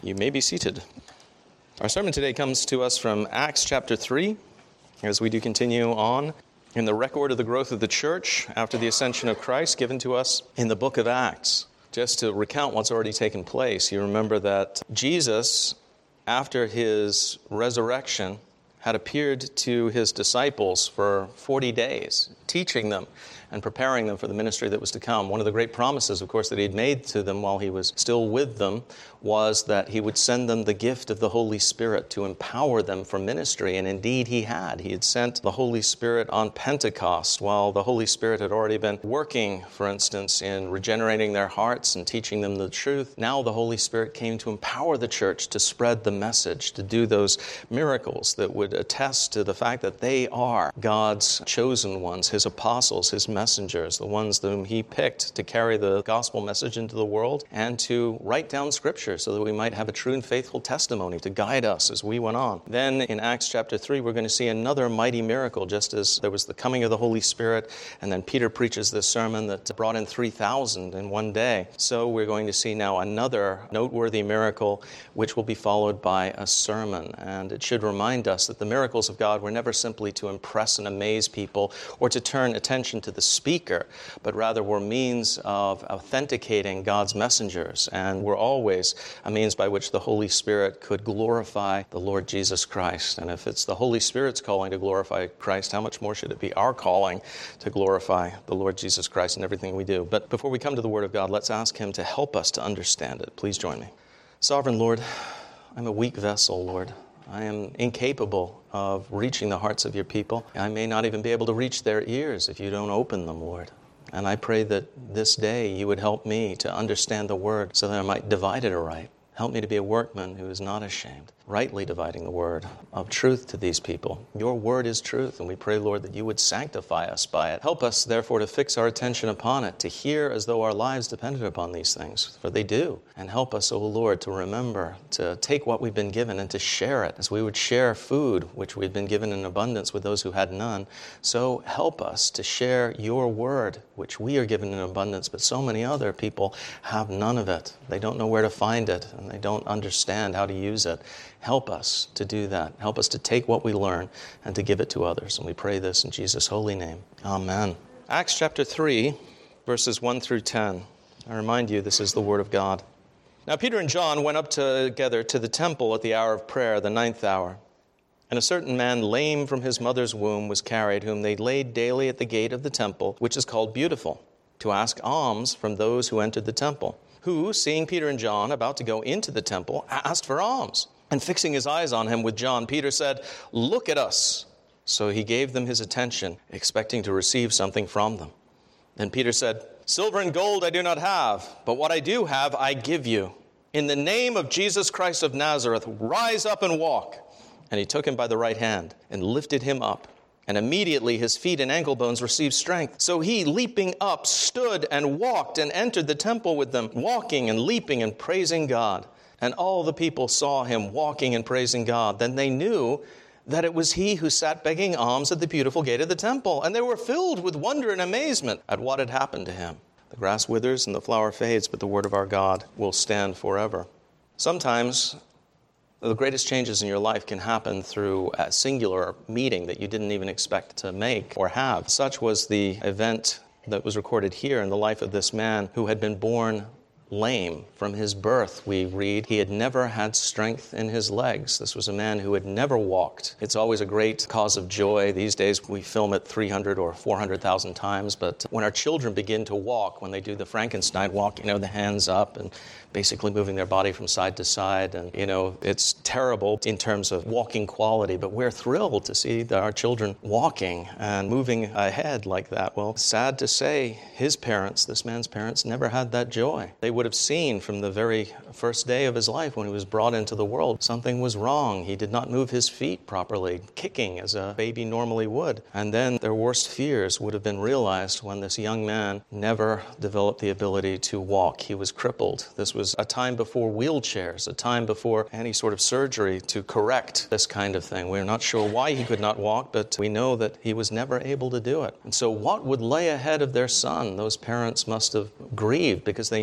You may be seated. Our sermon today comes to us from Acts chapter 3, as we do continue on in the record of the growth of the church after the ascension of Christ given to us in the book of Acts. Just to recount what's already taken place, you remember that Jesus, after his resurrection, had appeared to his disciples for 40 days, teaching them and preparing them for the ministry that was to come. One of the great promises, of course, that he had made to them while he was still with them was that he would send them the gift of the Holy Spirit to empower them for ministry. And indeed he had. He had sent the Holy Spirit on Pentecost while the Holy Spirit had already been working, for instance, in regenerating their hearts and teaching them the truth. Now the Holy Spirit came to empower the church to spread the message, to do those miracles that would attest to the fact that they are God's chosen ones, his apostles, his messengers, the ones whom he picked to carry the gospel message into the world and to write down Scripture so that we might have a true and faithful testimony to guide us as we went on. Then in Acts chapter 3, we're going to see another mighty miracle, just as there was the coming of the Holy Spirit, and then Peter preaches this sermon that brought in 3,000 in one day. So we're going to see now another noteworthy miracle, which will be followed by a sermon. And it should remind us that the miracles of God were never simply to impress and amaze people or to turn attention to the speaker, but rather were means of authenticating God's messengers, and were always a means by which the Holy Spirit could glorify the Lord Jesus Christ. And if it's the Holy Spirit's calling to glorify Christ, how much more should it be our calling to glorify the Lord Jesus Christ in everything we do? But before we come to the Word of God, let's ask Him to help us to understand it. Please join me. Sovereign Lord, I'm a weak vessel, Lord. I am incapable of reaching the hearts of your people. I may not even be able to reach their ears if you don't open them, Lord. And I pray that this day you would help me to understand the word so that I might divide it aright. Help me to be a workman who is not ashamed, rightly dividing the word of truth to these people. Your word is truth, and we pray, Lord, that you would sanctify us by it. Help us, therefore, to fix our attention upon it, to hear as though our lives depended upon these things, for they do. And help us, O Lord, to remember, to take what we've been given and to share it, as we would share food, which we've been given in abundance with those who had none. So help us to share your word, which we are given in abundance, but so many other people have none of it. They don't know where to find it, and they don't understand how to use it. Help us to do that. Help us to take what we learn and to give it to others. And we pray this in Jesus' holy name. Amen. Acts chapter 3, verses 1 through 10. I remind you, this is the word of God. Now Peter and John went up together to the temple at the hour of prayer, the 9th hour. And a certain man, lame from his mother's womb, was carried, whom they laid daily at the gate of the temple, which is called Beautiful, to ask alms from those who entered the temple, who, seeing Peter and John about to go into the temple, asked for alms. And fixing his eyes on him with John, Peter said, "Look at us." So he gave them his attention, expecting to receive something from them. Then Peter said, "Silver and gold I do not have, but what I do have I give you. In the name of Jesus Christ of Nazareth, rise up and walk." And he took him by the right hand and lifted him up. And immediately his feet and ankle bones received strength. So he, leaping up, stood and walked and entered the temple with them, walking and leaping and praising God. And all the people saw him walking and praising God. Then they knew that it was he who sat begging alms at the beautiful gate of the temple. And they were filled with wonder and amazement at what had happened to him. The grass withers and the flower fades, but the word of our God will stand forever. Sometimes the greatest changes in your life can happen through a singular meeting that you didn't even expect to make or have. Such was the event that was recorded here in the life of this man who had been born lame. From his birth, we read, he had never had strength in his legs. This was a man who had never walked. It's always a great cause of joy. These days, we film it 300 or 400,000 times, but when our children begin to walk, when they do the Frankenstein walk, the hands up and basically moving their body from side to side, and, it's terrible in terms of walking quality, but we're thrilled to see that our children walking and moving ahead like that. Well, sad to say, his parents, this man's parents, never had that joy. They would have seen from the very first day of his life when he was brought into the world, something was wrong. He did not move his feet properly, kicking as a baby normally would. And then their worst fears would have been realized when this young man never developed the ability to walk. He was crippled. This was a time before wheelchairs, a time before any sort of surgery to correct this kind of thing. We're not sure why he could not walk, but we know that he was never able to do it. And so what would lay ahead of their son? Those parents must have grieved because they knew that their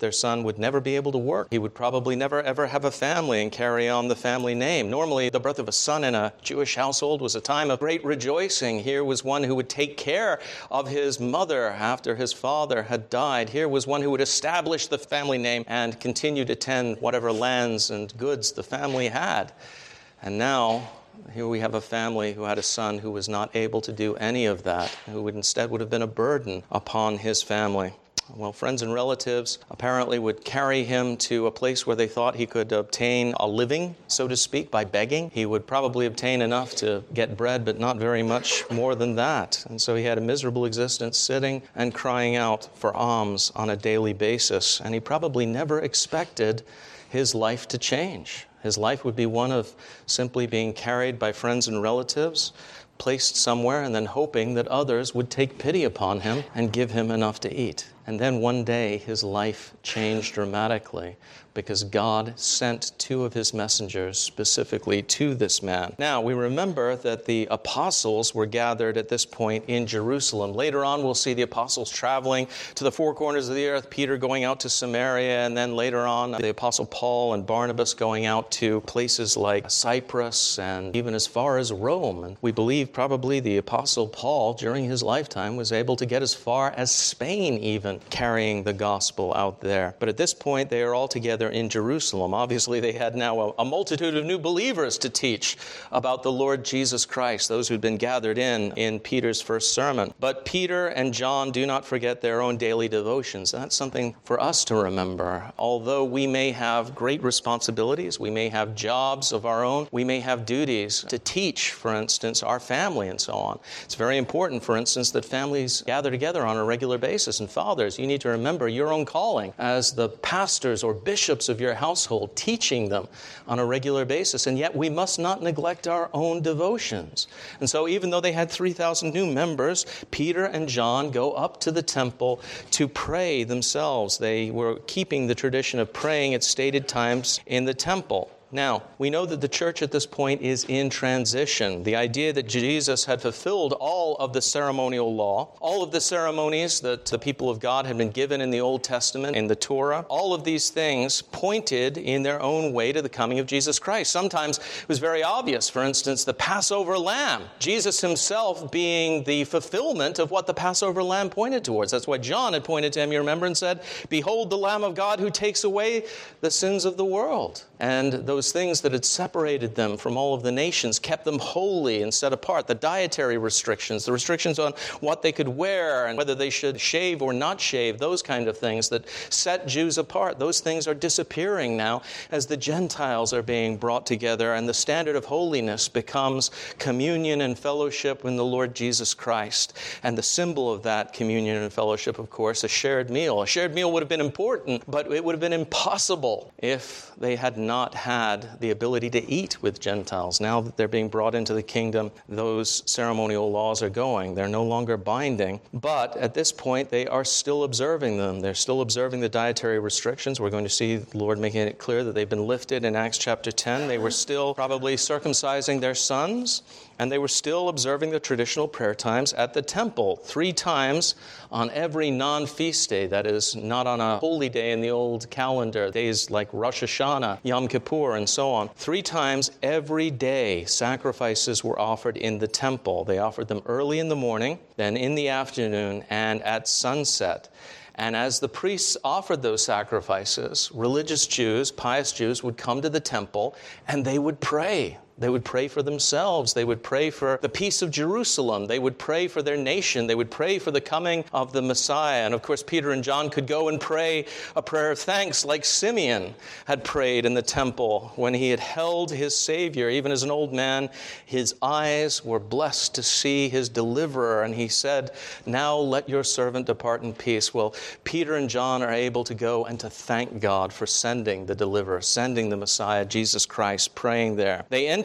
their son would never be able to work. He would probably never ever have a family and carry on the family name. Normally, the birth of a son in a Jewish household was a time of great rejoicing. Here was one who would take care of his mother after his father had died. Here was one who would establish the family name and continue to tend whatever lands and goods the family had. And now, here we have a family who had a son who was not able to do any of that, who would have been a burden upon his family. Well, friends and relatives apparently would carry him to a place where they thought he could obtain a living, so to speak, by begging. He would probably obtain enough to get bread, but not very much more than that. And so he had a miserable existence, sitting and crying out for alms on a daily basis. And he probably never expected his life to change. His life would be one of simply being carried by friends and relatives, placed somewhere, and then hoping that others would take pity upon him and give him enough to eat. And then one day, his life changed dramatically because God sent two of his messengers specifically to this man. Now, we remember that the apostles were gathered at this point in Jerusalem. Later on, we'll see the apostles traveling to the four corners of the earth, Peter going out to Samaria, and then later on, the apostle Paul and Barnabas going out to places like Cyprus and even as far as Rome. And we believe probably the apostle Paul, during his lifetime, was able to get as far as Spain even, carrying the gospel out there. But at this point, they are all together in Jerusalem. Obviously, they had now a multitude of new believers to teach about the Lord Jesus Christ, those who'd been gathered in Peter's first sermon. But Peter and John do not forget their own daily devotions. That's something for us to remember. Although we may have great responsibilities, we may have jobs of our own, we may have duties to teach, for instance, our family and so on. It's very important, for instance, that families gather together on a regular basis. And fathers, you need to remember your own calling as the pastors or bishops of your household, teaching them on a regular basis. And yet we must not neglect our own devotions. And so even though they had 3,000 new members, Peter and John go up to the temple to pray themselves. They were keeping the tradition of praying at stated times in the temple. Now, we know that the church at this point is in transition. The idea that Jesus had fulfilled all of the ceremonial law, all of the ceremonies that the people of God had been given in the Old Testament, in the Torah, all of these things pointed in their own way to the coming of Jesus Christ. Sometimes it was very obvious. For instance, the Passover lamb, Jesus himself being the fulfillment of what the Passover lamb pointed towards. That's why John had pointed to him, you remember, and said, "Behold the Lamb of God who takes away the sins of the world." And those things that had separated them from all of the nations, kept them holy and set apart. The dietary restrictions, the restrictions on what they could wear and whether they should shave or not shave, those kind of things that set Jews apart. Those things are disappearing now as the Gentiles are being brought together, and the standard of holiness becomes communion and fellowship in the Lord Jesus Christ. And the symbol of that communion and fellowship, of course, a shared meal. A shared meal would have been important, but it would have been impossible if they had not had the ability to eat with Gentiles. Now that they're being brought into the kingdom, those ceremonial laws are going. They're no longer binding. But at this point, they are still observing them. They're still observing the dietary restrictions. We're going to see the Lord making it clear that they've been lifted in Acts chapter 10. They were still probably circumcising their sons, and they were still observing the traditional prayer times at the temple 3 times on every non-feast day, that is, not on a holy day in the old calendar, days like Rosh Hashanah, Yom Kippur, and so on. 3 times every day, sacrifices were offered in the temple. They offered them early in the morning, then in the afternoon, and at sunset. And as the priests offered those sacrifices, religious Jews, pious Jews, would come to the temple and they would pray. They would pray for themselves. They would pray for the peace of Jerusalem. They would pray for their nation. They would pray for the coming of the Messiah. And of course, Peter and John could go and pray a prayer of thanks like Simeon had prayed in the temple when he had held his Savior. Even as an old man, his eyes were blessed to see his deliverer. And he said, "Now let your servant depart in peace." Well, Peter and John are able to go and to thank God for sending the deliverer, sending the Messiah, Jesus Christ, praying there. They enter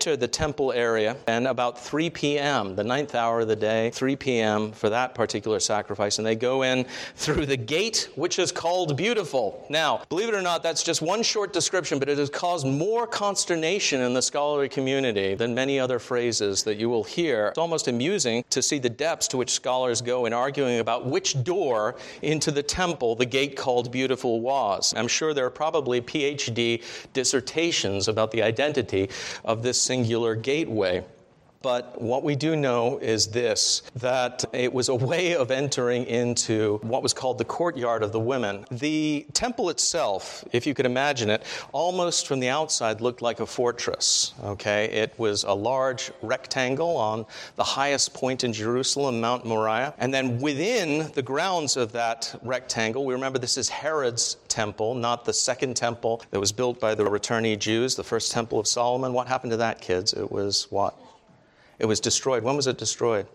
enter the temple area, and about 3 p.m., the ninth hour of the day, 3 p.m. for that particular sacrifice, and they go in through the gate, which is called Beautiful. Now, believe it or not, that's just one short description, but it has caused more consternation in the scholarly community than many other phrases that you will hear. It's almost amusing to see the depths to which scholars go in arguing about which door into the temple the gate called Beautiful was. I'm sure there are probably PhD dissertations about the identity of this singular gateway. But what we do know is this, that it was a way of entering into what was called the courtyard of the women. The temple itself, if you could imagine it, almost from the outside looked like a fortress. Okay, it was a large rectangle on the highest point in Jerusalem, Mount Moriah. And then within the grounds of that rectangle, we remember this is Herod's temple, not the second temple that was built by the returnee Jews, the first temple of Solomon. What happened to that, kids? It was what? It was destroyed. When was it destroyed?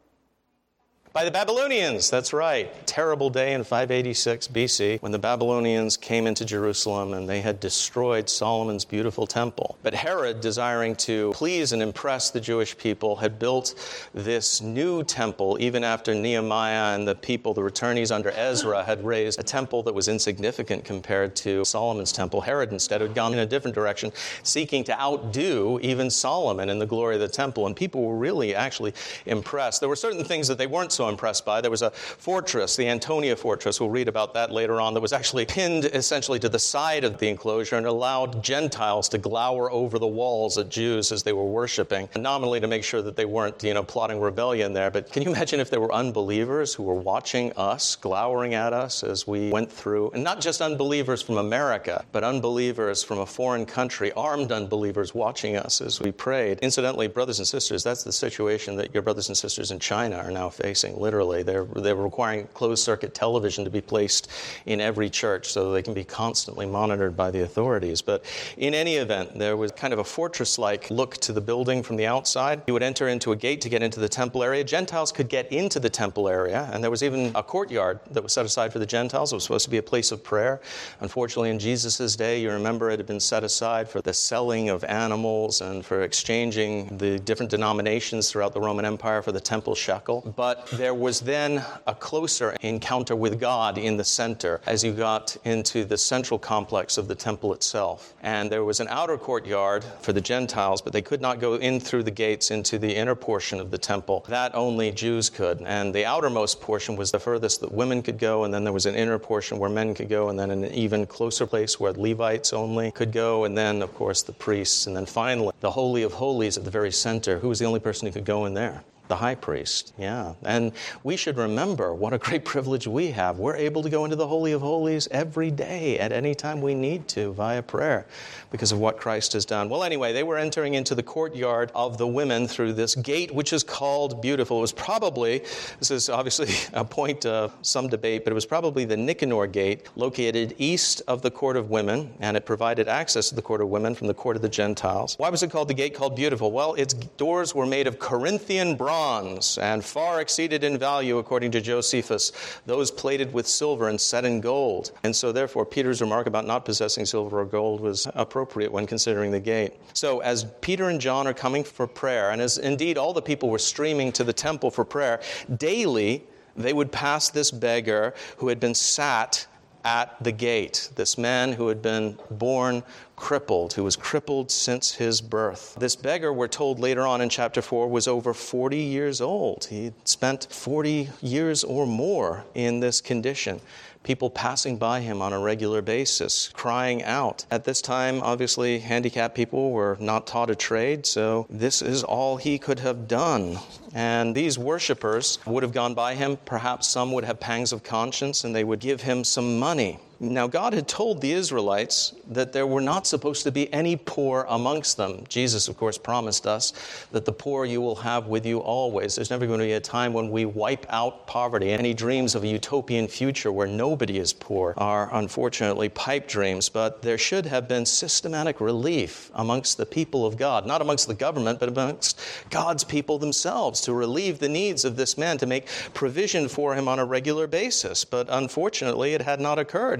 By the Babylonians, that's right. Terrible day in 586 BC when the Babylonians came into Jerusalem and they had destroyed Solomon's beautiful temple. But Herod, desiring to please and impress the Jewish people, had built this new temple even after Nehemiah and the people, the returnees under Ezra, had raised a temple that was insignificant compared to Solomon's temple. Herod instead had gone in a different direction, seeking to outdo even Solomon in the glory of the temple. And people were really actually impressed. There were certain things that they weren't so impressed by. There was a fortress, the Antonia Fortress, we'll read about that later on, that was actually pinned essentially to the side of the enclosure and allowed Gentiles to glower over the walls at Jews as they were worshiping, nominally to make sure that they weren't, plotting rebellion there. But can you imagine if there were unbelievers who were watching us, glowering at us as we went through, and not just unbelievers from America, but unbelievers from a foreign country, armed unbelievers watching us as we prayed. Incidentally, brothers and sisters, that's the situation that your brothers and sisters in China are now facing. Literally, they're requiring closed-circuit television to be placed in every church so they can be constantly monitored by the authorities. But in any event, there was kind of a fortress-like look to the building from the outside. You would enter into a gate to get into the temple area. Gentiles could get into the temple area, and there was even a courtyard that was set aside for the Gentiles. It was supposed to be a place of prayer. Unfortunately, in Jesus' day, you remember it had been set aside for the selling of animals and for exchanging the different denominations throughout the Roman Empire for the temple shekel. But there was then a closer encounter with God in the center as you got into the central complex of the temple itself. And there was an outer courtyard for the Gentiles, but they could not go in through the gates into the inner portion of the temple. That only Jews could. And the outermost portion was the furthest that women could go, and then there was an inner portion where men could go, and then an even closer place where Levites only could go, and then, of course, the priests. And then finally, the Holy of Holies at the very center. Who was the only person who could go in there? The high priest, yeah. And we should remember what a great privilege we have. We're able to go into the Holy of Holies every day at any time we need to via prayer because of what Christ has done. Well, anyway, they were entering into the courtyard of the women through this gate, which is called Beautiful. It was probably, this is obviously a point of some debate, but it was probably the Nicanor Gate located east of the Court of Women, and it provided access to the Court of Women from the Court of the Gentiles. Why was it called the gate called Beautiful? Well, its doors were made of Corinthian bronze and far exceeded in value, according to Josephus, those plated with silver and set in gold. And so therefore, Peter's remark about not possessing silver or gold was appropriate when considering the gate. So as Peter and John are coming for prayer, and as indeed all the people were streaming to the temple for prayer, daily they would pass this beggar who had been sat at the gate, this man who had been born crippled, who was crippled since his birth. This beggar, we're told later on in chapter 4, was over 40 years old. He spent 40 years or more in this condition. People passing by him on a regular basis, crying out. At this time, obviously, handicapped people were not taught a trade, so this is all he could have done. And these worshipers would have gone by him. Perhaps some would have pangs of conscience, and they would give him some money. Now, God had told the Israelites that there were not supposed to be any poor amongst them. Jesus, of course, promised us that the poor you will have with you always. There's never going to be a time when we wipe out poverty. Any dreams of a utopian future where nobody is poor are unfortunately pipe dreams, but there should have been systematic relief amongst the people of God, not amongst the government, but amongst God's people themselves, to relieve the needs of this man, to make provision for him on a regular basis. But unfortunately, it had not occurred.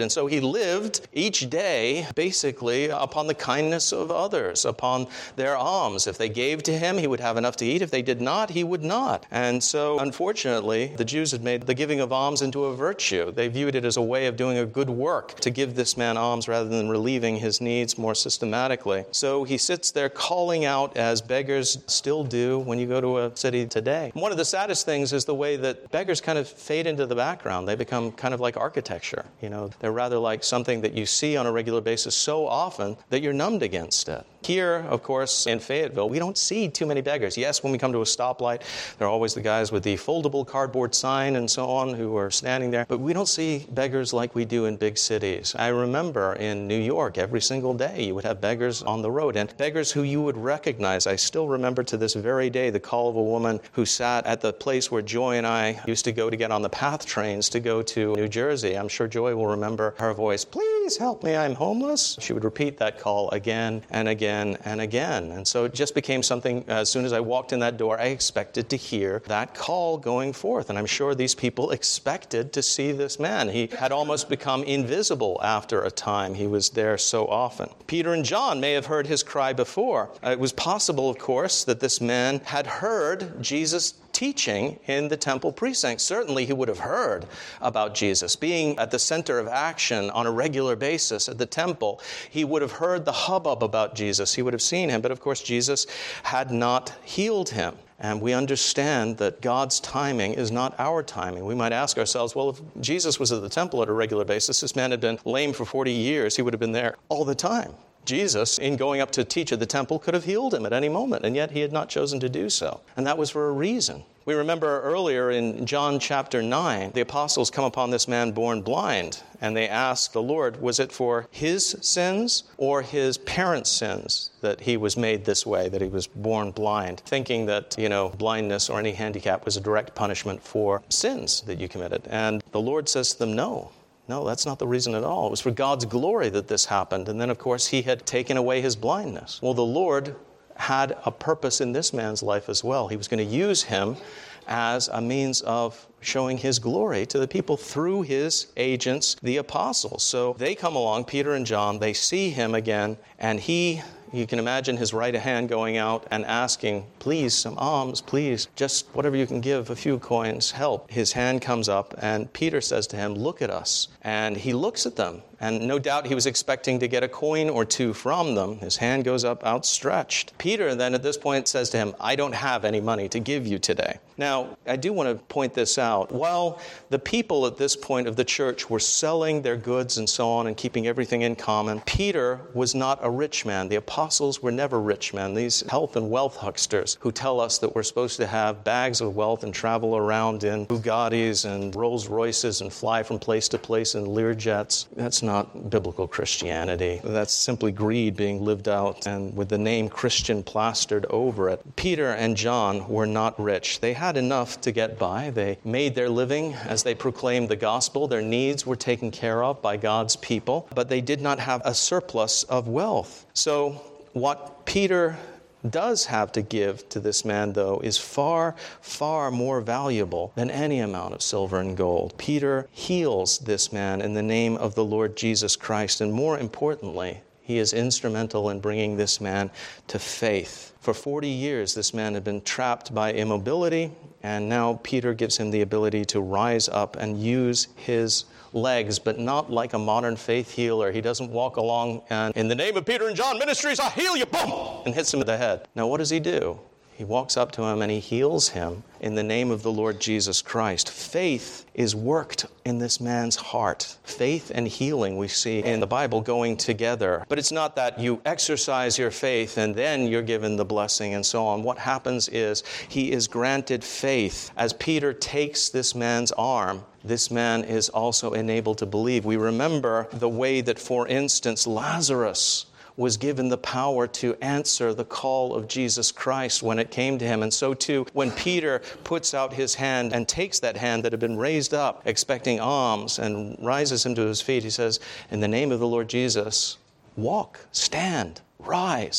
And so he lived each day basically upon the kindness of others, upon their alms. If they gave to him, he would have enough to eat. If they did not, he would not. And so, unfortunately, the Jews had made the giving of alms into a virtue. They viewed it as a way of doing a good work to give this man alms rather than relieving his needs more systematically. So he sits there calling out as beggars still do when you go to a city today. One of the saddest things is the way that beggars kind of fade into the background. They become kind of like architecture. They're rather like something that you see on a regular basis so often that you're numbed against it. Here, of course, in Fayetteville, we don't see too many beggars. Yes, when we come to a stoplight, there are always the guys with the foldable cardboard sign and so on who are standing there. But we don't see beggars like we do in big cities. I remember in New York, every single day, you would have beggars on the road. And beggars who you would recognize. I still remember to this very day the call of a woman who sat at the place where Joy and I used to go to get on the PATH trains to go to New Jersey. I'm sure Joy will remember her voice, "Please help me, I'm homeless." She would repeat that call again and again and again. And so it just became something, as soon as I walked in that door, I expected to hear that call going forth. And I'm sure these people expected to see this man. He had almost become invisible after a time. He was there so often. Peter and John may have heard his cry before. It was possible, of course, that this man had heard Jesus teaching in the temple precincts. Certainly he would have heard about Jesus. Being at the center of action on a regular basis at the temple, he would have heard the hubbub about Jesus. He would have seen him. But of course, Jesus had not healed him. And we understand that God's timing is not our timing. We might ask ourselves, well, if Jesus was at the temple at a regular basis, this man had been lame for 40 years, he would have been there all the time. Jesus, in going up to teach at the temple, could have healed him at any moment, and yet he had not chosen to do so. And that was for a reason. We remember earlier in John chapter 9, the apostles come upon this man born blind, and they ask the Lord, was it for his sins or his parents' sins that he was made this way, that he was born blind, thinking that, blindness or any handicap was a direct punishment for sins that you committed. And the Lord says to them, no, that's not the reason at all. It was for God's glory that this happened. And then, of course, he had taken away his blindness. Well, the Lord had a purpose in this man's life as well. He was going to use him as a means of showing his glory to the people through his agents, the apostles. So they come along, Peter and John, they see him again, and you can imagine his right hand going out and asking, please, some alms, please, just whatever you can give, a few coins, help. His hand comes up, and Peter says to him, look at us. And he looks at them, and no doubt he was expecting to get a coin or two from them. His hand goes up outstretched. Peter then at this point says to him, I don't have any money to give you today. Now, I do want to point this out. While the people at this point of the church were selling their goods and so on and keeping everything in common, Peter was not a rich man. The apostles were never rich men. These health and wealth hucksters who tell us that we're supposed to have bags of wealth and travel around in Bugattis and Rolls Royces and fly from place to place in Learjets. That's not biblical Christianity. That's simply greed being lived out and with the name Christian plastered over it. Peter and John were not rich. They had enough to get by. They made their living as they proclaimed the gospel. Their needs were taken care of by God's people, but they did not have a surplus of wealth. So what Peter does have to give to this man, though, is far, far more valuable than any amount of silver and gold. Peter heals this man in the name of the Lord Jesus Christ, and more importantly, he is instrumental in bringing this man to faith. For 40 years, this man had been trapped by immobility, and now Peter gives him the ability to rise up and use his legs, but not like a modern faith healer. He doesn't walk along and, in the name of Peter and John Ministries, I heal you, boom, and hits him in the head. Now, what does he do? He walks up to him and he heals him in the name of the Lord Jesus Christ. Faith is worked in this man's heart. Faith and healing we see in the Bible going together. But it's not that you exercise your faith and then you're given the blessing and so on. What happens is he is granted faith. As Peter takes this man's arm, this man is also enabled to believe. We remember the way that, for instance, Lazarus was given the power to answer the call of Jesus Christ when it came to him. And so too, when Peter puts out his hand and takes that hand that had been raised up, expecting alms, and rises him to his feet, he says, in the name of the Lord Jesus, walk, stand, rise.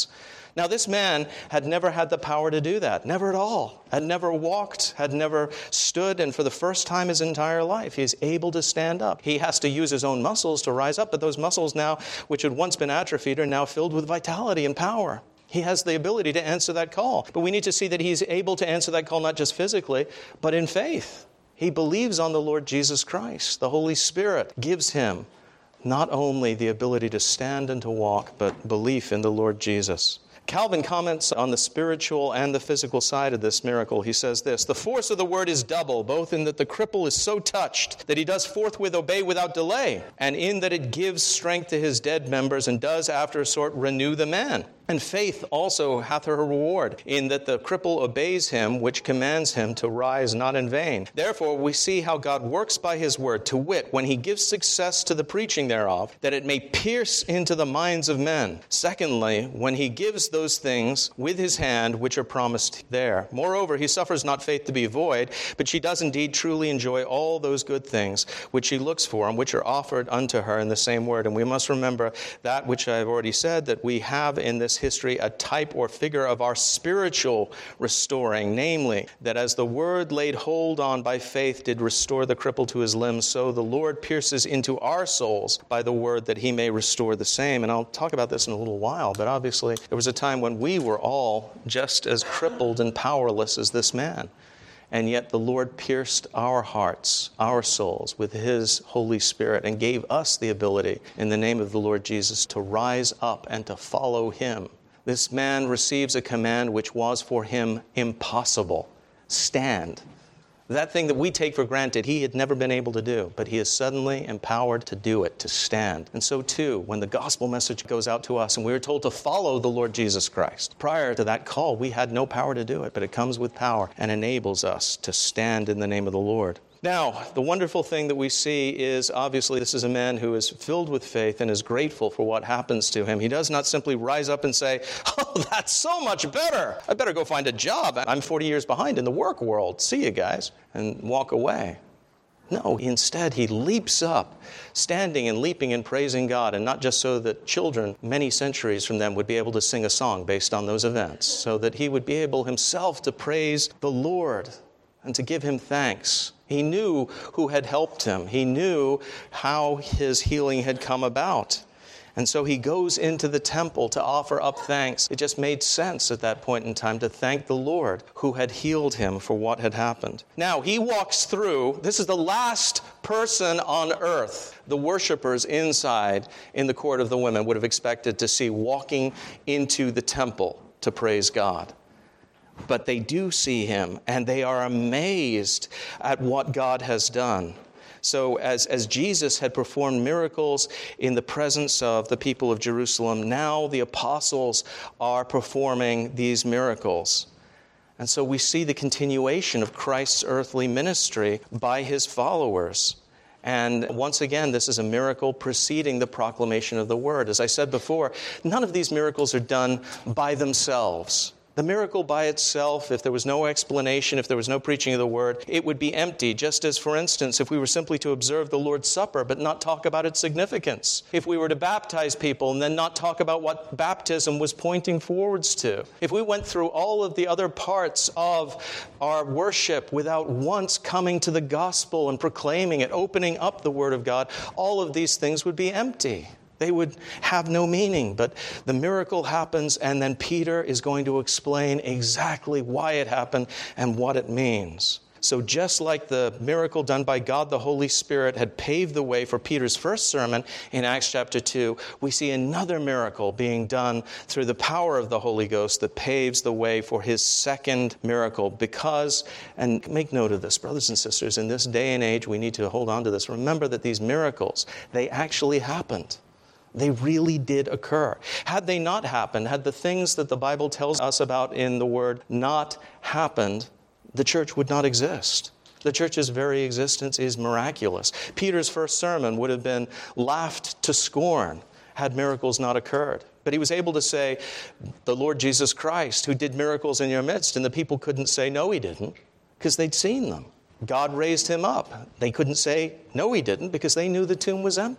Now, this man had never had the power to do that, never at all, had never walked, had never stood, and for the first time his entire life, he is able to stand up. He has to use his own muscles to rise up, but those muscles now, which had once been atrophied, are now filled with vitality and power. He has the ability to answer that call. But we need to see that he's able to answer that call not just physically, but in faith. He believes on the Lord Jesus Christ. The Holy Spirit gives him not only the ability to stand and to walk, but belief in the Lord Jesus. Calvin comments on the spiritual and the physical side of this miracle. He says this: the force of the word is double, both in that the cripple is so touched that he does forthwith obey without delay, and in that it gives strength to his dead members and does after a sort renew the man. And faith also hath her reward, in that the cripple obeys him, which commands him to rise not in vain. Therefore we see how God works by his word, to wit, when he gives success to the preaching thereof, that it may pierce into the minds of men. Secondly, when he gives those things with his hand which are promised there. Moreover, he suffers not faith to be void, but she does indeed truly enjoy all those good things which she looks for, and which are offered unto her in the same word. And we must remember that which I have already said, that we have in this history a type or figure of our spiritual restoring, namely, that as the word laid hold on by faith did restore the cripple to his limbs, so the Lord pierces into our souls by the word that he may restore the same. And I'll talk about this in a little while, but obviously there was a time when we were all just as crippled and powerless as this man. And yet the Lord pierced our hearts, our souls, with his Holy Spirit and gave us the ability, in the name of the Lord Jesus, to rise up and to follow him. This man receives a command which was for him impossible. Stand. That thing that we take for granted, he had never been able to do, but he is suddenly empowered to do it, to stand. And so too, when the gospel message goes out to us and we are told to follow the Lord Jesus Christ, prior to that call, we had no power to do it, but it comes with power and enables us to stand in the name of the Lord. Now, the wonderful thing that we see is, obviously, this is a man who is filled with faith and is grateful for what happens to him. He does not simply rise up and say, oh, that's so much better. I better go find a job. I'm 40 years behind in the work world. See you guys. And walk away. No, instead, he leaps up, standing and leaping and praising God, and not just so that children, many centuries from them, would be able to sing a song based on those events, so that he would be able himself to praise the Lord and to give him thanks. He knew who had helped him. He knew how his healing had come about. And so he goes into the temple to offer up thanks. It just made sense at that point in time to thank the Lord who had healed him for what had happened. Now, he walks through. This is the last person on earth the worshipers inside in the court of the women would have expected to see walking into the temple to praise God. But they do see him, and they are amazed at what God has done. So as Jesus had performed miracles in the presence of the people of Jerusalem, now the apostles are performing these miracles. And so we see the continuation of Christ's earthly ministry by his followers. And once again, this is a miracle preceding the proclamation of the word. As I said before, none of these miracles are done by themselves. The miracle by itself, if there was no explanation, if there was no preaching of the word, it would be empty. Just as, for instance, if we were simply to observe the Lord's Supper but not talk about its significance. If we were to baptize people and then not talk about what baptism was pointing forwards to. If we went through all of the other parts of our worship without once coming to the gospel and proclaiming it, opening up the word of God, all of these things would be empty. They would have no meaning, but the miracle happens, and then Peter is going to explain exactly why it happened and what it means. So just like the miracle done by God the Holy Spirit had paved the way for Peter's first sermon in Acts chapter 2, we see another miracle being done through the power of the Holy Ghost that paves the way for his second miracle. Because, and make note of this, brothers and sisters, in this day and age, we need to hold on to this. Remember that these miracles, they actually happened. They really did occur. Had they not happened, had the things that the Bible tells us about in the Word not happened, the church would not exist. The church's very existence is miraculous. Peter's first sermon would have been laughed to scorn had miracles not occurred. But he was able to say, the Lord Jesus Christ, who did miracles in your midst, and the people couldn't say, no, he didn't, because they'd seen them. God raised him up. They couldn't say, no, he didn't, because they knew the tomb was empty.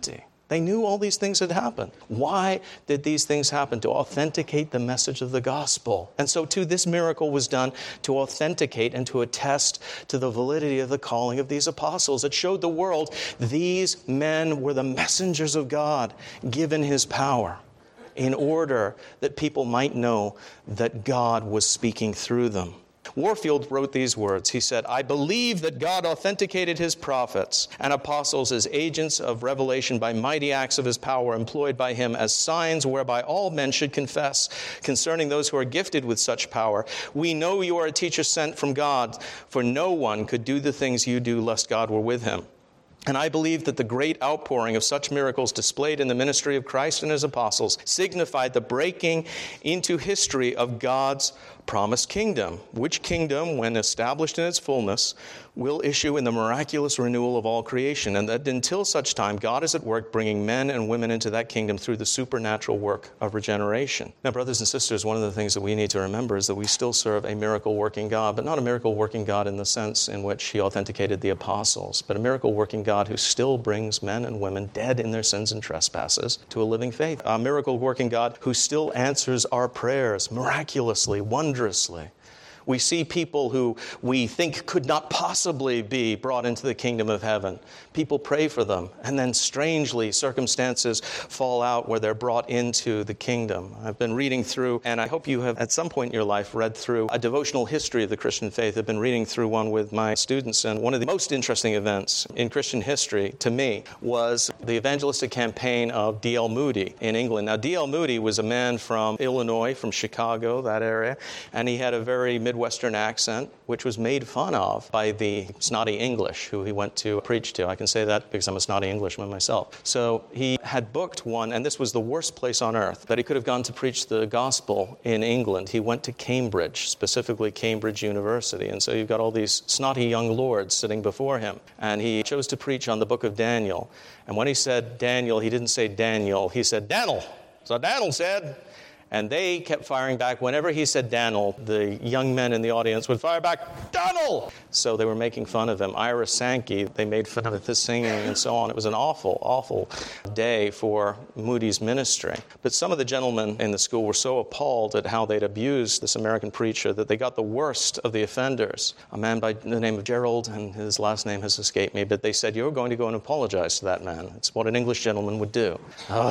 They knew all these things had happened. Why did these things happen? To authenticate the message of the gospel. And so too, this miracle was done to authenticate and to attest to the validity of the calling of these apostles. It showed the world these men were the messengers of God, given his power, in order that people might know that God was speaking through them. Warfield wrote these words. He said, "I believe that God authenticated his prophets and apostles as agents of revelation by mighty acts of his power employed by him as signs whereby all men should confess concerning those who are gifted with such power. We know you are a teacher sent from God, for no one could do the things you do lest God were with him. And I believe that the great outpouring of such miracles displayed in the ministry of Christ and his apostles signified the breaking into history of God's promised kingdom, which kingdom, when established in its fullness, will issue in the miraculous renewal of all creation, and that until such time, God is at work bringing men and women into that kingdom through the supernatural work of regeneration." Now, brothers and sisters, one of the things that we need to remember is that we still serve a miracle-working God, but not a miracle-working God in the sense in which he authenticated the apostles, but a miracle-working God who still brings men and women dead in their sins and trespasses to a living faith. A miracle-working God who still answers our prayers miraculously, wondrously. We see people who we think could not possibly be brought into the kingdom of heaven. People pray for them, and then strangely circumstances fall out where they're brought into the kingdom. I've been reading through, and I hope you have at some point in your life read through a devotional history of the Christian faith. I've been reading through one with my students, and one of the most interesting events in Christian history to me was the evangelistic campaign of D.L. Moody in England. Now, D.L. Moody was a man from Illinois, from Chicago, that area, and he had a very Midwestern accent, which was made fun of by the snotty English who he went to preach to. I can say that because I'm a snotty Englishman myself. So he had booked one, and this was the worst place on earth that he could have gone to preach the gospel in England. He went to Cambridge, specifically Cambridge University. And so you've got all these snotty young lords sitting before him. And he chose to preach on the book of Daniel. And when he said Daniel, he didn't say Daniel. He said Daniel. So Daniel said... And they kept firing back. Whenever he said Daniel, the young men in the audience would fire back, Daniel! So they were making fun of him. Ira Sankey, they made fun of his singing and so on. It was an awful, awful day for Moody's ministry. But some of the gentlemen in the school were so appalled at how they'd abused this American preacher that they got the worst of the offenders, a man by the name of Gerald, and his last name has escaped me, but they said, "You're going to go and apologize to that man." It's what an English gentleman would do.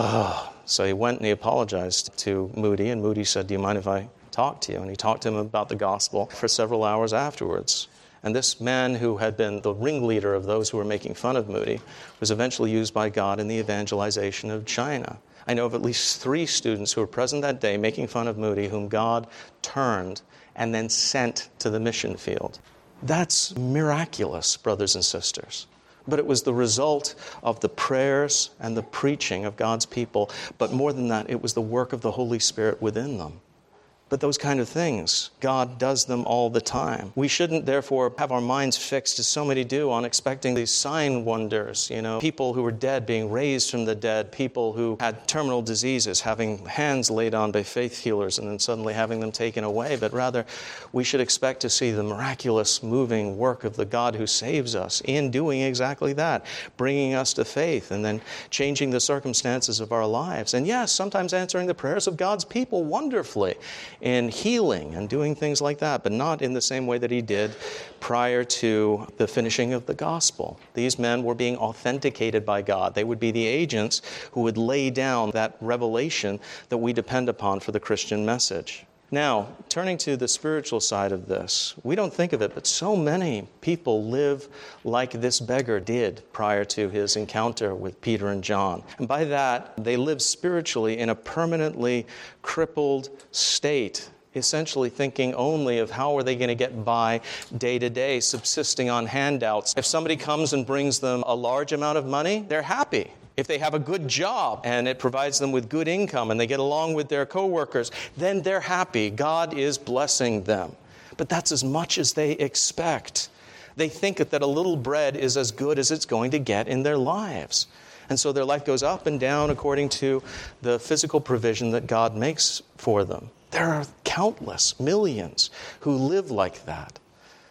So he went and he apologized to Moody, and Moody said, "Do you mind if I talk to you?" And he talked to him about the gospel for several hours afterwards. And this man who had been the ringleader of those who were making fun of Moody was eventually used by God in the evangelization of China. I know of at least 3 students who were present that day making fun of Moody, whom God turned and then sent to the mission field. That's miraculous, brothers and sisters. But it was the result of the prayers and the preaching of God's people. But more than that, it was the work of the Holy Spirit within them. But those kind of things, God does them all the time. We shouldn't, therefore, have our minds fixed, as so many do, on expecting these sign wonders. People who were dead being raised from the dead, people who had terminal diseases having hands laid on by faith healers and then suddenly having them taken away. But rather, we should expect to see the miraculous moving work of the God who saves us in doing exactly that, bringing us to faith and then changing the circumstances of our lives. And yes, sometimes answering the prayers of God's people wonderfully, in healing and doing things like that, but not in the same way that he did prior to the finishing of the gospel. These men were being authenticated by God. They would be the agents who would lay down that revelation that we depend upon for the Christian message. Now, turning to the spiritual side of this, we don't think of it, but so many people live like this beggar did prior to his encounter with Peter and John. And by that, they live spiritually in a permanently crippled state, essentially thinking only of how are they going to get by day to day, subsisting on handouts. If somebody comes and brings them a large amount of money, they're happy. If they have a good job and it provides them with good income and they get along with their coworkers, then they're happy. God is blessing them. But that's as much as they expect. They think that a little bread is as good as it's going to get in their lives. And so their life goes up and down according to the physical provision that God makes for them. There are countless millions who live like that.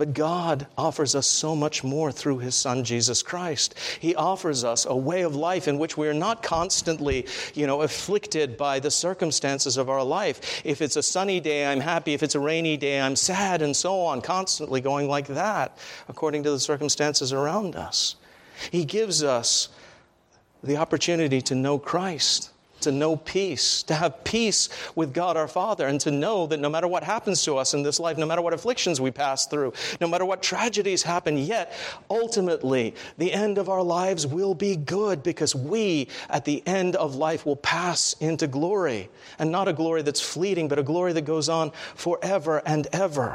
But God offers us so much more through His Son, Jesus Christ. He offers us a way of life in which we are not constantly, afflicted by the circumstances of our life. If it's a sunny day, I'm happy. If it's a rainy day, I'm sad, and so on, constantly going like that, according to the circumstances around us. He gives us the opportunity to know Christ, to know peace, to have peace with God our Father, and to know that no matter what happens to us in this life, no matter what afflictions we pass through, no matter what tragedies happen, yet ultimately the end of our lives will be good, because we at the end of life will pass into glory, and not a glory that's fleeting, but a glory that goes on forever and ever.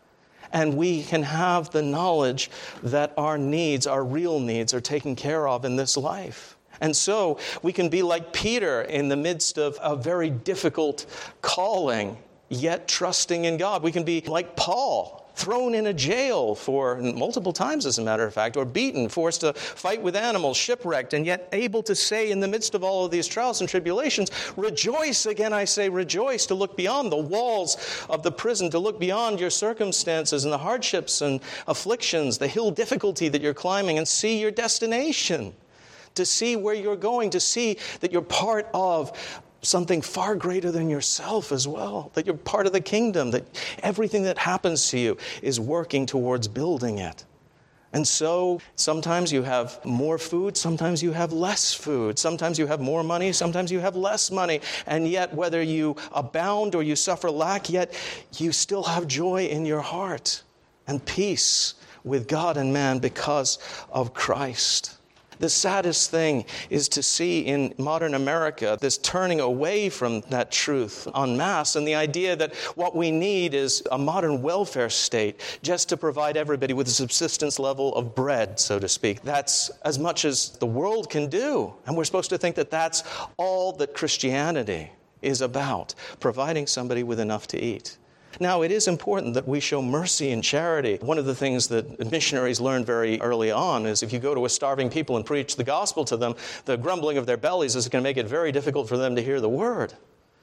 And we can have the knowledge that our needs, our real needs, are taken care of in this life. And so we can be like Peter in the midst of a very difficult calling, yet trusting in God. We can be like Paul, thrown in a jail for multiple times, as a matter of fact, or beaten, forced to fight with animals, shipwrecked, and yet able to say in the midst of all of these trials and tribulations, rejoice, again I say rejoice, to look beyond the walls of the prison, to look beyond your circumstances and the hardships and afflictions, the hill difficulty that you're climbing, and see your destination. To see where you're going, to see that you're part of something far greater than yourself as well, that you're part of the kingdom, that everything that happens to you is working towards building it. And so sometimes you have more food, sometimes you have less food, sometimes you have more money, sometimes you have less money, and yet whether you abound or you suffer lack, yet you still have joy in your heart and peace with God and man because of Christ. The saddest thing is to see in modern America this turning away from that truth en masse, and the idea that what we need is a modern welfare state just to provide everybody with a subsistence level of bread, so to speak. That's as much as the world can do, and we're supposed to think that that's all that Christianity is about, providing somebody with enough to eat. Now, it is important that we show mercy and charity. One of the things that missionaries learned very early on is if you go to a starving people and preach the gospel to them, the grumbling of their bellies is going to make it very difficult for them to hear the word.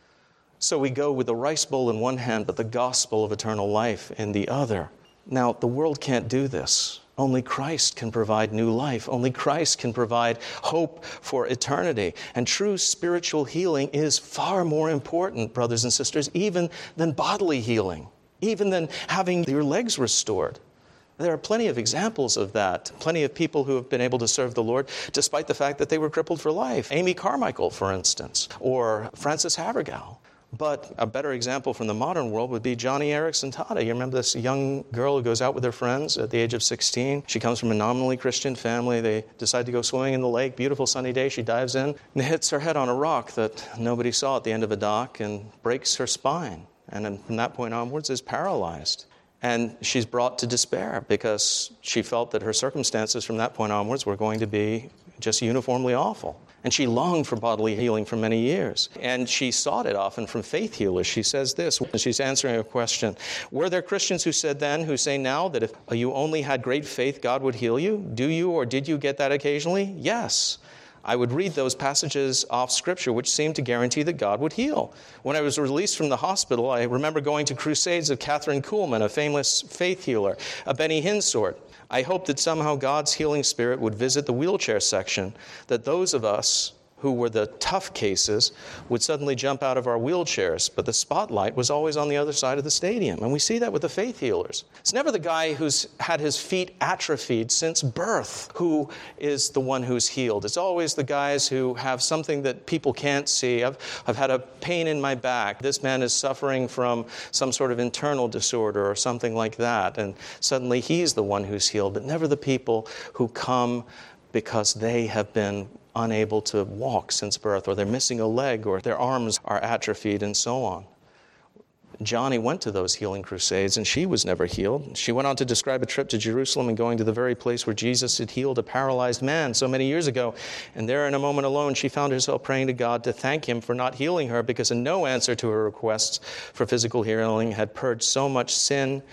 So we go with the rice bowl in one hand, but the gospel of eternal life in the other. Now, the world can't do this. Only Christ can provide new life. Only Christ can provide hope for eternity. And true spiritual healing is far more important, brothers and sisters, even than bodily healing, even than having your legs restored. There are plenty of examples of that, plenty of people who have been able to serve the Lord despite the fact that they were crippled for life. Amy Carmichael, for instance, or Frances Havergal. But a better example from the modern world would be Johnny Erickson Tada. You remember this young girl who goes out with her friends at the age of 16? She comes from a nominally Christian family. They decide to go swimming in the lake. Beautiful sunny day. She dives in and hits her head on a rock that nobody saw at the end of a dock and breaks her spine. And then from that point onwards is paralyzed. And she's brought to despair because she felt that her circumstances from that point onwards were going to be just uniformly awful. And she longed for bodily healing for many years. And she sought it often from faith healers. She says this, she's answering a question. Were there Christians who said then, who say now, that if you only had great faith, God would heal you? Do you or did you get that occasionally? Yes. I would read those passages off Scripture which seemed to guarantee that God would heal. When I was released from the hospital, I remember going to crusades of Catherine Kuhlman, a famous faith healer, a Benny Hinn sort. I hoped that somehow God's healing spirit would visit the wheelchair section, that those of us who were the tough cases would suddenly jump out of our wheelchairs, but the spotlight was always on the other side of the stadium. And we see that with the faith healers. It's never the guy who's had his feet atrophied since birth who is the one who's healed. It's always the guys who have something that people can't see. I've had a pain in my back. This man is suffering from some sort of internal disorder or something like that. And suddenly he's the one who's healed, but never the people who come because they have been unable to walk since birth, or they're missing a leg, or their arms are atrophied, and so on. Johnny went to those healing crusades, and she was never healed. She went on to describe a trip to Jerusalem and going to the very place where Jesus had healed a paralyzed man so many years ago. And there, in a moment alone, she found herself praying to God to thank Him for not healing her, because no answer to her requests for physical healing had purged so much sin,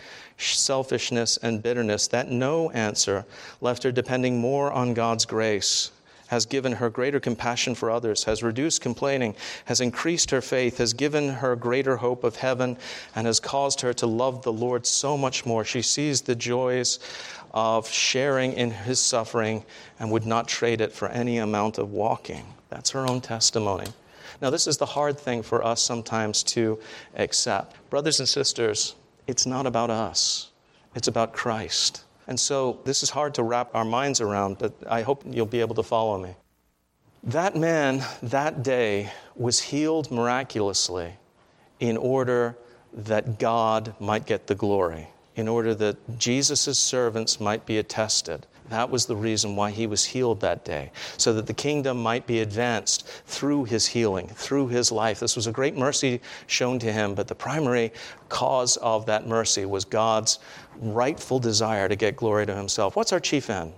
selfishness, and bitterness that no answer left her depending more on God's grace has given her greater compassion for others, has reduced complaining, has increased her faith, has given her greater hope of heaven, and has caused her to love the Lord so much more. She sees the joys of sharing in his suffering and would not trade it for any amount of walking. That's her own testimony. Now, this is the hard thing for us sometimes to accept. Brothers and sisters, it's not about us. It's about Christ. And so this is hard to wrap our minds around, but I hope you'll be able to follow me. That man that day was healed miraculously in order that God might get the glory, in order that Jesus' servants might be attested. That was the reason why he was healed that day, so that the kingdom might be advanced through his healing, through his life. This was a great mercy shown to him, but the primary cause of that mercy was God's rightful desire to get glory to himself. What's our chief end?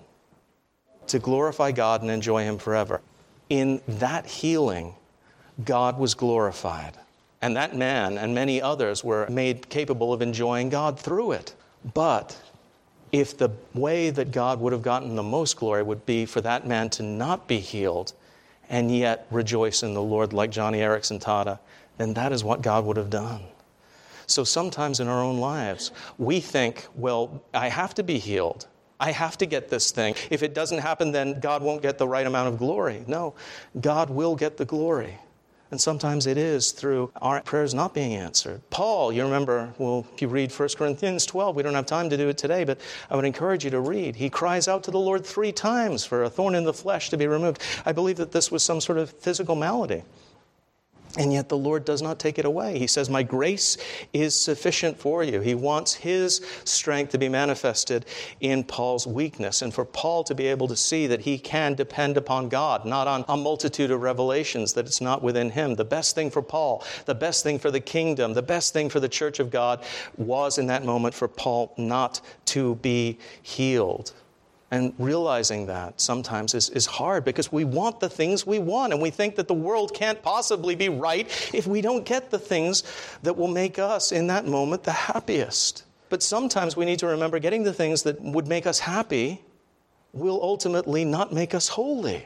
To glorify God and enjoy him forever. In that healing, God was glorified. And that man and many others were made capable of enjoying God through it. But if the way that God would have gotten the most glory would be for that man to not be healed and yet rejoice in the Lord like Johnny Erickson taught, then that is what God would have done. So sometimes in our own lives, we think, well, I have to be healed. I have to get this thing. If it doesn't happen, then God won't get the right amount of glory. No, God will get the glory. And sometimes it is through our prayers not being answered. Paul, you remember, well, if you read 1 Corinthians 12, we don't have time to do it today, but I would encourage you to read. He cries out to the Lord 3 times for a thorn in the flesh to be removed. I believe that this was some sort of physical malady. And yet the Lord does not take it away. He says, my grace is sufficient for you. He wants his strength to be manifested in Paul's weakness, and for Paul to be able to see that he can depend upon God, not on a multitude of revelations, that it's not within him. The best thing for Paul, the best thing for the kingdom, the best thing for the church of God was in that moment for Paul not to be healed. And realizing that sometimes is hard because we want the things we want, and we think that the world can't possibly be right if we don't get the things that will make us in that moment the happiest. But sometimes we need to remember getting the things that would make us happy will ultimately not make us holy,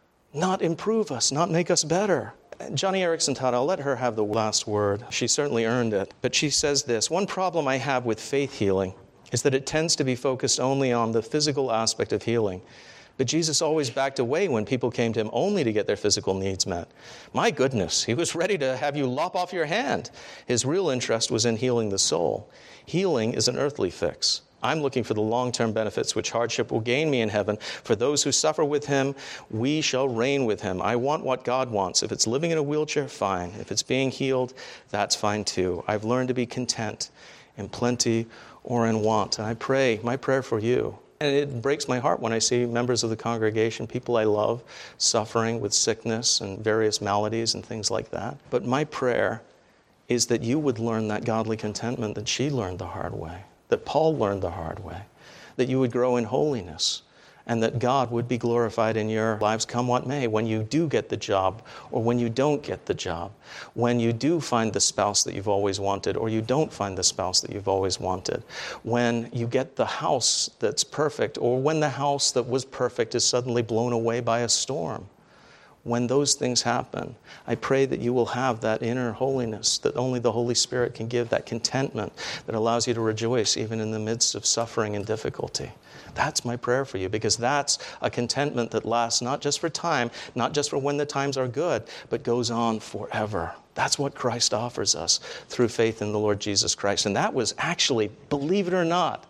not improve us, not make us better. Johnny Erickson taught, I'll let her have the last word. She certainly earned it. But she says this, one problem I have with faith healing is that it tends to be focused only on the physical aspect of healing. But Jesus always backed away when people came to him only to get their physical needs met. My goodness, he was ready to have you lop off your hand. His real interest was in healing the soul. Healing is an earthly fix. I'm looking for the long-term benefits which hardship will gain me in heaven. For those who suffer with him, we shall reign with him. I want what God wants. If it's living in a wheelchair, fine. If it's being healed, that's fine too. I've learned to be content in plenty or in want. And I pray, my prayer for you, and it breaks my heart when I see members of the congregation, people I love, suffering with sickness and various maladies and things like that. But my prayer is that you would learn that godly contentment that she learned the hard way, that Paul learned the hard way, that you would grow in holiness, and that God would be glorified in your lives come what may, when you do get the job or when you don't get the job, when you do find the spouse that you've always wanted or you don't find the spouse that you've always wanted, when you get the house that's perfect or when the house that was perfect is suddenly blown away by a storm. When those things happen, I pray that you will have that inner holiness that only the Holy Spirit can give, that contentment that allows you to rejoice even in the midst of suffering and difficulty. That's my prayer for you, because that's a contentment that lasts not just for time, not just for when the times are good, but goes on forever. That's what Christ offers us through faith in the Lord Jesus Christ. And that was actually, believe it or not,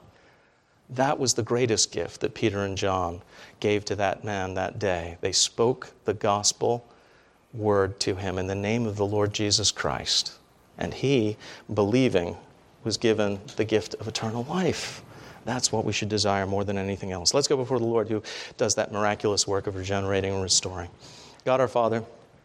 that was the greatest gift that Peter and John gave to that man that day. They spoke the gospel word to him in the name of the Lord Jesus Christ. And he, believing, was given the gift of eternal life. That's what we should desire more than anything else. Let's go before the Lord who does that miraculous work of regenerating and restoring. God our Father,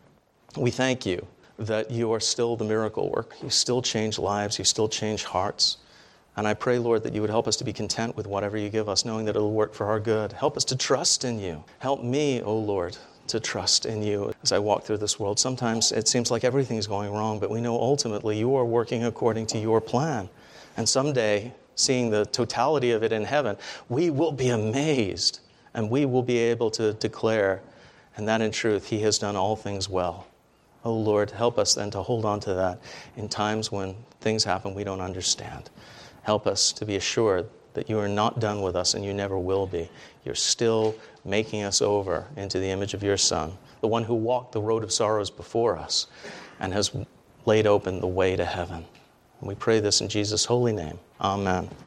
we thank you that you are still the miracle work. You still change lives. You still change hearts. And I pray, Lord, that you would help us to be content with whatever you give us, knowing that it will work for our good. Help us to trust in you. Help me, O Lord, to trust in you as I walk through this world. Sometimes it seems like everything's going wrong, but we know ultimately you are working according to your plan. And someday, seeing the totality of it in heaven, we will be amazed and we will be able to declare and that in truth He has done all things well. Oh Lord, help us then to hold on to that in times when things happen we don't understand. Help us to be assured that You are not done with us and You never will be. You're still making us over into the image of Your Son, the one who walked the road of sorrows before us and has laid open the way to heaven. And we pray this in Jesus' holy name. Amen.